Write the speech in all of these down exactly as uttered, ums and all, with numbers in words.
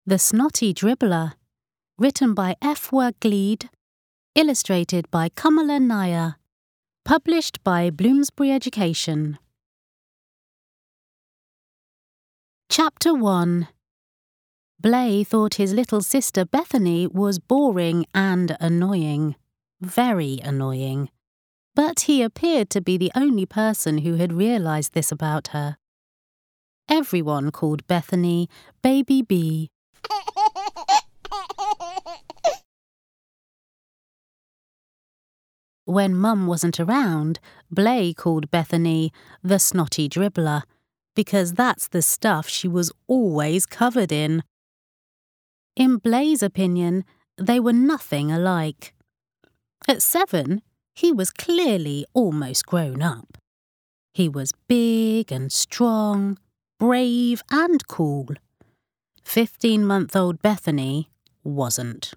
The Snotty Dribbler, written by Efwa Gleed, illustrated by Kamala Nair, published by Bloomsbury Education. Chapter one. Blay thought his little sister Bethany was boring and annoying, very annoying, but he appeared to be the only person who had realised this about her. Everyone called Bethany Baby B. When Mum wasn't around, Blay called Bethany the Snotty Dribbler, because that's the stuff she was always covered in. In Blay's opinion, they were nothing alike. At seven, he was clearly almost grown up. He was big and strong, brave and cool. Fifteen-month-old Bethany wasn't.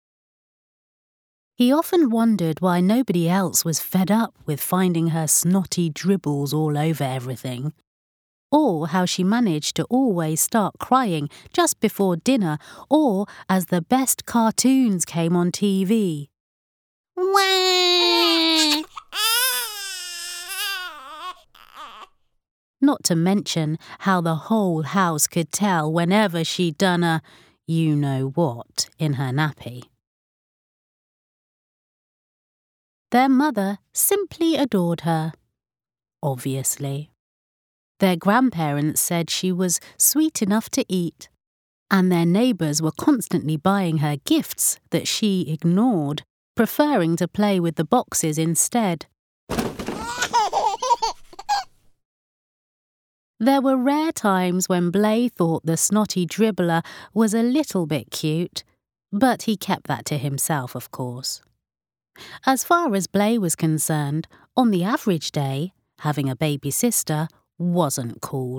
He often wondered why nobody else was fed up with finding her snotty dribbles all over everything, or how she managed to always start crying just before dinner or as the best cartoons came on T V. Wah! Not to mention how the whole house could tell whenever she'd done a you-know-what in her nappy. Their mother simply adored her, obviously. Their grandparents said she was sweet enough to eat, and their neighbours were constantly buying her gifts that she ignored, preferring to play with the boxes instead. There were rare times when Blay thought the Snotty Dribbler was a little bit cute, but he kept that to himself, of course. As far as Blay was concerned, on the average day, having a baby sister wasn't cool.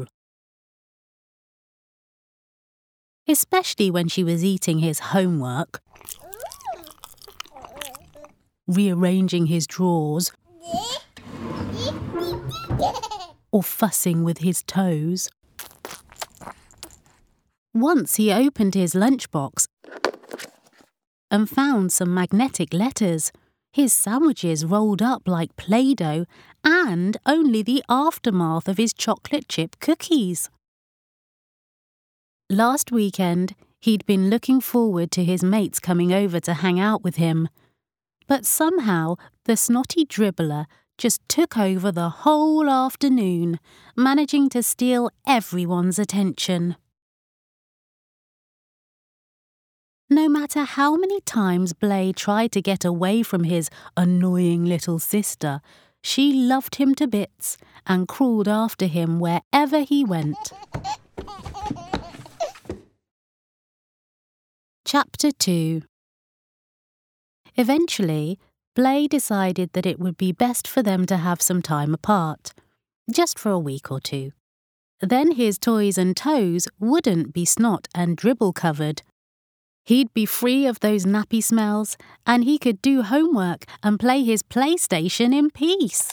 Especially when she was eating his homework, rearranging his drawers, or fussing with his toes. Once he opened his lunchbox and found some magnetic letters, his sandwiches rolled up like Play-Doh, and only the aftermath of his chocolate chip cookies. Last weekend, he'd been looking forward to his mates coming over to hang out with him, but somehow the Snotty Dribbler just took over the whole afternoon, managing to steal everyone's attention. No matter how many times Blay tried to get away from his annoying little sister, she loved him to bits and crawled after him wherever he went. Chapter two. Eventually, Blay decided that it would be best for them to have some time apart, just for a week or two. Then his toys and toes wouldn't be snot and dribble covered. He'd be free of those nappy smells, and he could do homework and play his PlayStation in peace.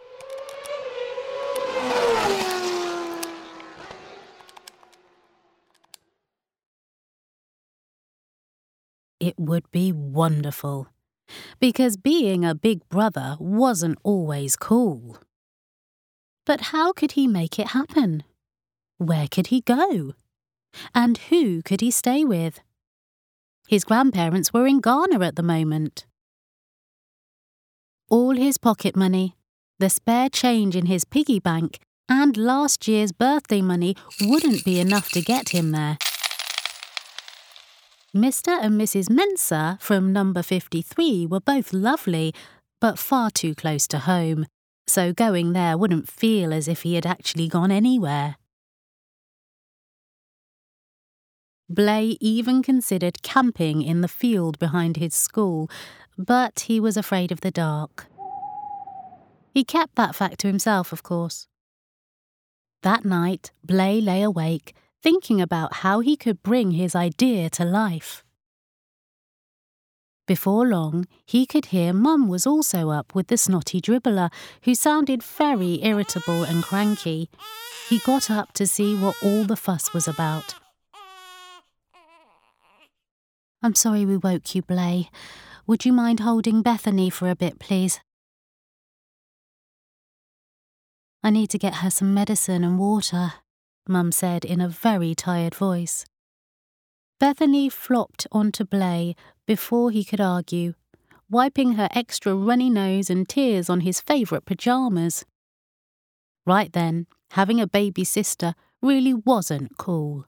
It would be wonderful, because being a big brother wasn't always cool. But how could he make it happen? Where could he go? And who could he stay with? His grandparents were in Ghana at the moment. All his pocket money, the spare change in his piggy bank, and last year's birthday money wouldn't be enough to get him there. Mister and Missus Mensah from number fifty-three were both lovely, but far too close to home, so going there wouldn't feel as if he had actually gone anywhere. Blay even considered camping in the field behind his school, but he was afraid of the dark. He kept that fact to himself, of course. That night, Blay lay awake, thinking about how he could bring his idea to life. Before long, he could hear Mum was also up with the Snotty Dribbler, who sounded very irritable and cranky. He got up to see what all the fuss was about. I'm sorry we woke you, Blay. Would you mind holding Bethany for a bit, please? I need to get her some medicine and water, Mum said in a very tired voice. Bethany flopped onto Blay before he could argue, wiping her extra runny nose and tears on his favourite pyjamas. Right then, having a baby sister really wasn't cool.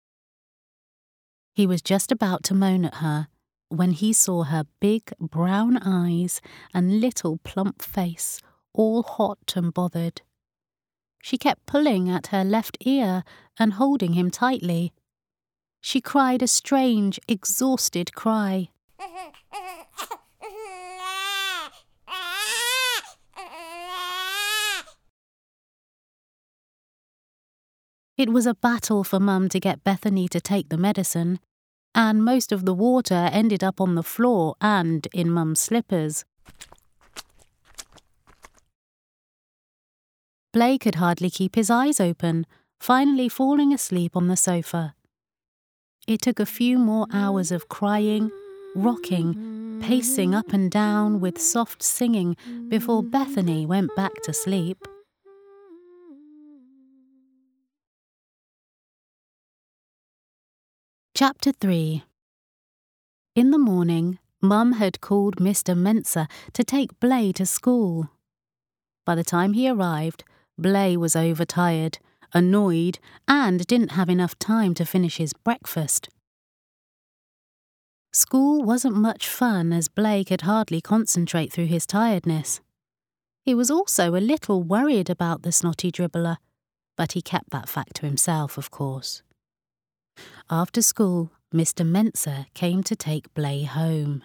He was just about to moan at her when he saw her big brown eyes and little plump face all hot and bothered. She kept pulling at her left ear and holding him tightly. She cried a strange, exhausted cry. It was a battle for Mum to get Bethany to take the medicine, and most of the water ended up on the floor and in Mum's slippers. Blay could hardly keep his eyes open, finally falling asleep on the sofa. It took a few more hours of crying, rocking, pacing up and down with soft singing before Bethany went back to sleep. Chapter three. In the morning, Mum had called Mister Mensah to take Blay to school. By the time he arrived, Blay was overtired, annoyed, and didn't have enough time to finish his breakfast. School wasn't much fun as Blay could hardly concentrate through his tiredness. He was also a little worried about the snotty dribbler, but he kept that fact to himself, of course. After school, Mister Mensah came to take Blay home.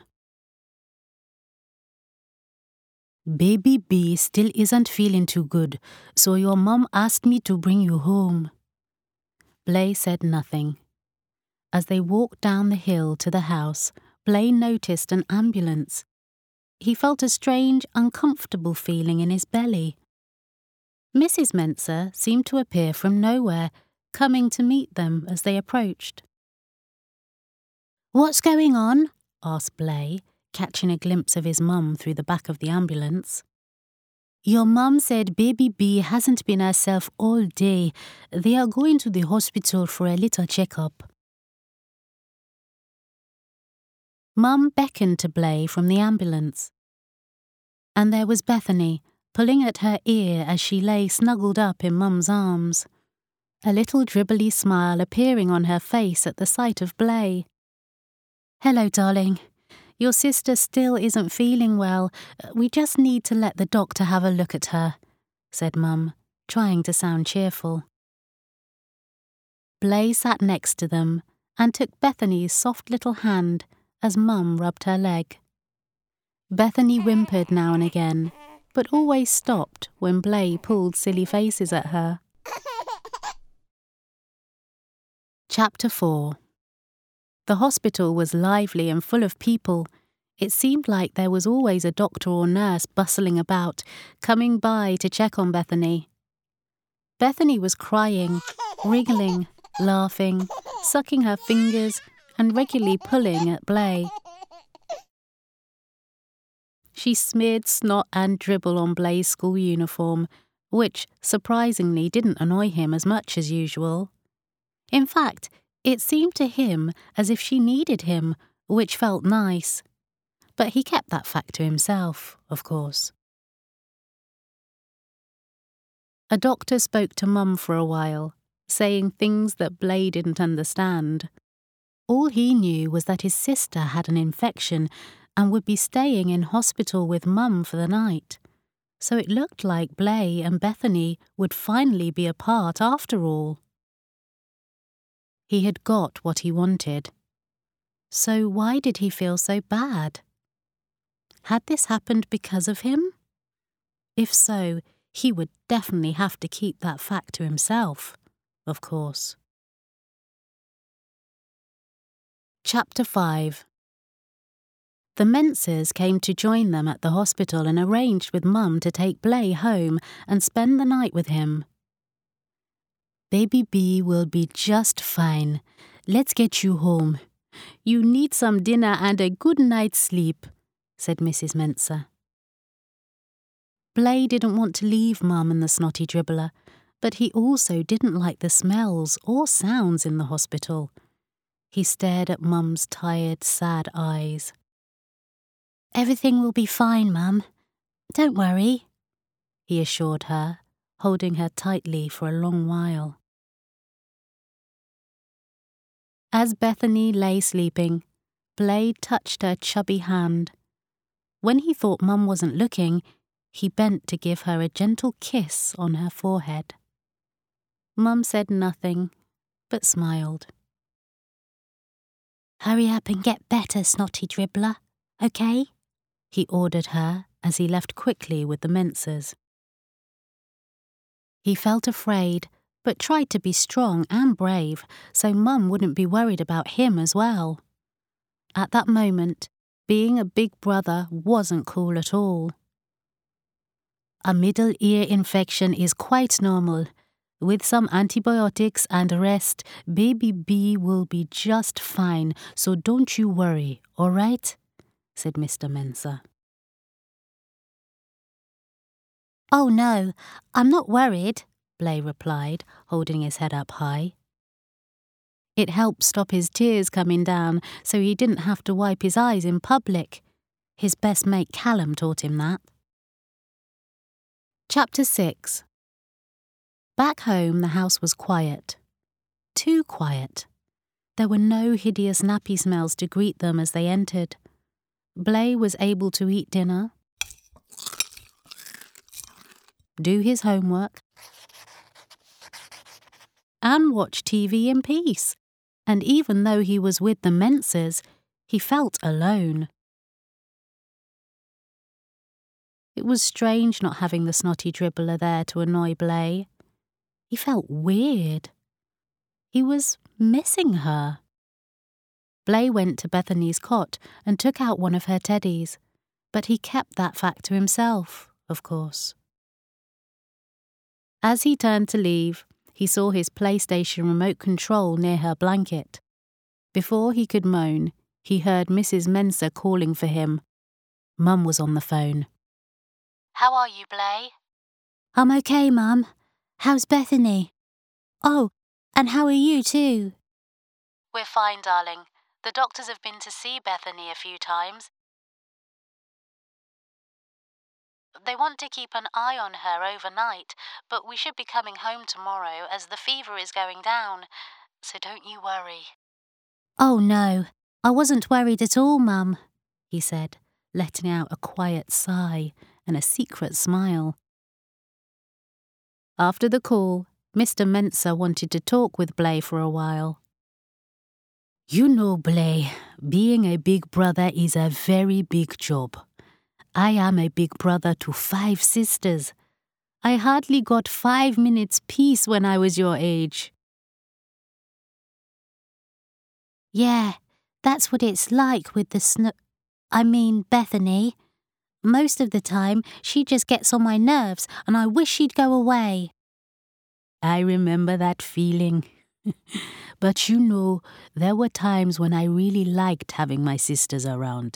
Baby B still isn't feeling too good, so your mum asked me to bring you home. Blay said nothing. As they walked down the hill to the house, Blay noticed an ambulance. He felt a strange, uncomfortable feeling in his belly. Missus Mensah seemed to appear from nowhere, coming to meet them as they approached. "What's going on?" asked Blay, catching a glimpse of his mum through the back of the ambulance. "Your mum said baby B hasn't been herself all day. They are going to the hospital for a little checkup." Mum beckoned to Blay from the ambulance. And there was Bethany, pulling at her ear as she lay snuggled up in Mum's arms, a little dribbly smile appearing on her face at the sight of Blay. "Hello, darling. Your sister still isn't feeling well. We just need to let the doctor have a look at her," said Mum, trying to sound cheerful. Blay sat next to them and took Bethany's soft little hand as Mum rubbed her leg. Bethany whimpered now and again, but always stopped when Blay pulled silly faces at her. Chapter four. The hospital was lively and full of people. It seemed like there was always a doctor or nurse bustling about, coming by to check on Bethany. Bethany was crying, wriggling, laughing, sucking her fingers, and regularly pulling at Blay. She smeared snot and dribble on Blay's school uniform, which, surprisingly, didn't annoy him as much as usual. In fact, it seemed to him as if she needed him, which felt nice. But he kept that fact to himself, of course. A doctor spoke to Mum for a while, saying things that Blay didn't understand. All he knew was that his sister had an infection and would be staying in hospital with Mum for the night. So it looked like Blay and Bethany would finally be apart after all. He had got what he wanted. So why did he feel so bad? Had this happened because of him? If so, he would definitely have to keep that fact to himself, of course. Chapter five. The Mensahs came to join them at the hospital and arranged with Mum to take Blay home and spend the night with him. "Baby B will be just fine. Let's get you home. You need some dinner and a good night's sleep, said Missus Mensah. Blay didn't want to leave Mum and the snotty dribbler, but he also didn't like the smells or sounds in the hospital. He stared at Mum's tired, sad eyes. Everything will be fine, Mum. Don't worry, he assured her, holding her tightly for a long while. As Bethany lay sleeping, Blay touched her chubby hand. When he thought Mum wasn't looking, he bent to give her a gentle kiss on her forehead. Mum said nothing, but smiled. Hurry up and get better, snotty dribbler, okay? He ordered her as he left quickly with the Mensahs. He felt afraid, but tried to be strong and brave so Mum wouldn't be worried about him as well. At that moment, being a big brother wasn't cool at all. A middle ear infection is quite normal. With some antibiotics and rest, baby B will be just fine, so don't you worry, all right? Said Mister Mensah. Oh no, I'm not worried, Blay replied, holding his head up high. It helped stop his tears coming down, so he didn't have to wipe his eyes in public. His best mate Callum taught him that. Chapter six. Back home, the house was quiet. Too quiet. There were no hideous nappy smells to greet them as they entered. Blay was able to eat dinner, do his homework, and watch T V in peace. And even though he was with the Mensahs, he felt alone. It was strange not having the snotty dribbler there to annoy Blay. He felt weird. He was missing her. Blay went to Bethany's cot and took out one of her teddies, but he kept that fact to himself, of course. As he turned to leave, he saw his PlayStation remote control near her blanket. Before he could moan, he heard Missus Mensah calling for him. Mum was on the phone. How are you, Blay? I'm okay, Mum. How's Bethany? Oh, and how are you too? We're fine, darling. The doctors have been to see Bethany a few times. They want to keep an eye on her overnight, but we should be coming home tomorrow as the fever is going down, so don't you worry. Oh no, I wasn't worried at all, Mum, he said, letting out a quiet sigh and a secret smile. After the call, Mister Mensah wanted to talk with Blay for a while. You know, Blay, being a big brother is a very big job. I am a big brother to five sisters. I hardly got five minutes peace when I was your age. Yeah, that's what it's like with the sn- I mean, Bethany. Most of the time, she just gets on my nerves and I wish she'd go away. I remember that feeling. But you know, there were times when I really liked having my sisters around.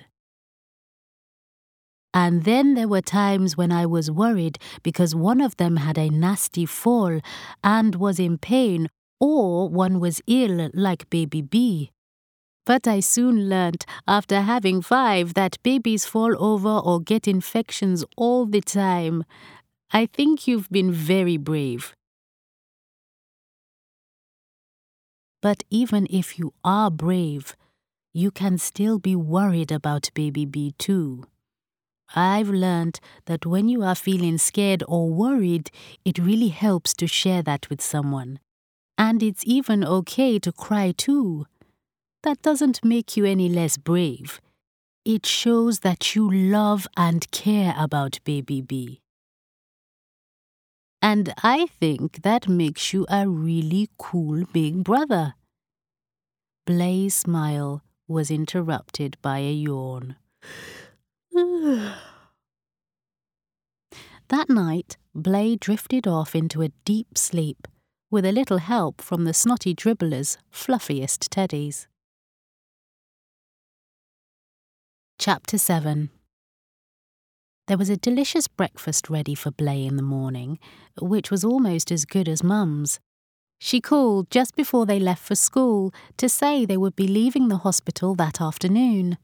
And then there were times when I was worried because one of them had a nasty fall and was in pain, or one was ill like baby B. But I soon learnt after having five that babies fall over or get infections all the time. I think you've been very brave. But even if you are brave, you can still be worried about baby B too. I've learned that when you are feeling scared or worried, it really helps to share that with someone. And it's even okay to cry too. That doesn't make you any less brave. It shows that you love and care about baby B. And I think that makes you a really cool big brother. Blay's smile was interrupted by a yawn. That night, Blay drifted off into a deep sleep, with a little help from the snotty dribbler's fluffiest teddies. Chapter seven. There was a delicious breakfast ready for Blay in the morning, which was almost as good as Mum's. She called just before they left for school to say they would be leaving the hospital that afternoon.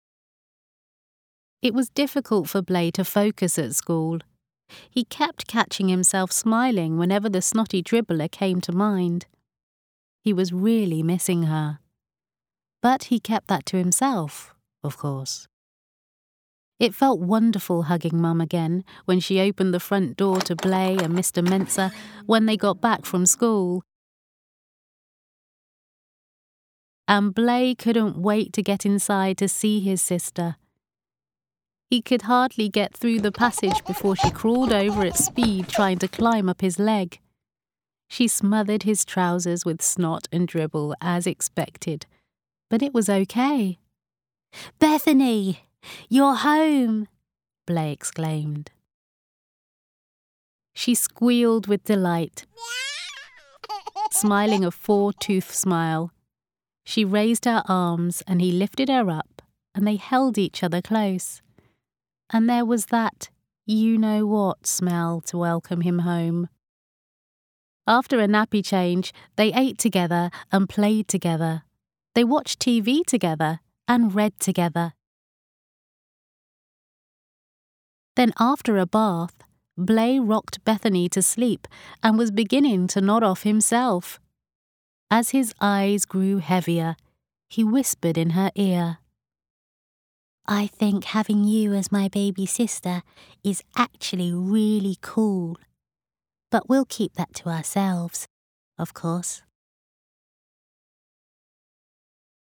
It was difficult for Blay to focus at school. He kept catching himself smiling whenever the snotty dribbler came to mind. He was really missing her. But he kept that to himself, of course. It felt wonderful hugging Mum again when she opened the front door to Blay and Mister Mensa when they got back from school. And Blay couldn't wait to get inside to see his sister. He could hardly get through the passage before she crawled over at speed trying to climb up his leg. She smothered his trousers with snot and dribble as expected, but it was okay. "Bethany! You're home!" Blay exclaimed. She squealed with delight, smiling a four-tooth smile. She raised her arms and he lifted her up and they held each other close. And there was that you-know-what smell to welcome him home. After a nappy change, they ate together and played together. They watched T V together and read together. Then after a bath, Blay rocked Bethany to sleep and was beginning to nod off himself. As his eyes grew heavier, he whispered in her ear, "I think having you as my baby sister is actually really cool. But we'll keep that to ourselves, of course."